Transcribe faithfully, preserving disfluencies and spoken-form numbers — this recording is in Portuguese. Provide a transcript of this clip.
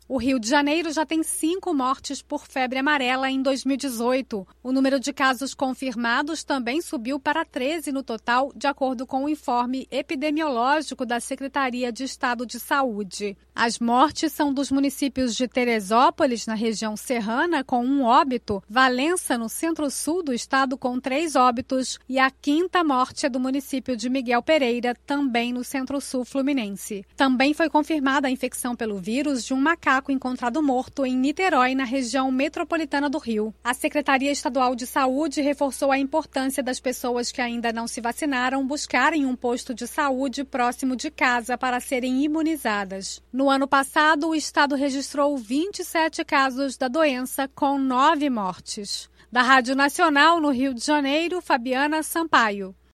O Rio de Janeiro já tem cinco mortes por febre amarela em dois mil e dezoito. O número de casos confirmados também subiu para treze no total, de acordo com o informe epidemiológico da Secretaria de Estado de Saúde. As mortes são dos municípios de Teresópolis, na região serrana, com um óbito, Valença, no centro-sul do estado, com três óbitos, e a quinta morte é do município de Miguel Pereira, também no centro-sul fluminense. Também foi confirmada a infecção pelo vírus de um macaco encontrado morto em Niterói, na região metropolitana do Rio. A Secretaria Estadual de Saúde reforçou a importância das pessoas que ainda não se vacinaram buscarem um posto de saúde próximo de casa para serem imunizadas. No ano passado, o estado registrou vinte e sete casos da doença, com nove mortes. Da Rádio Nacional, no Rio de Janeiro, Fabiana Sampaio.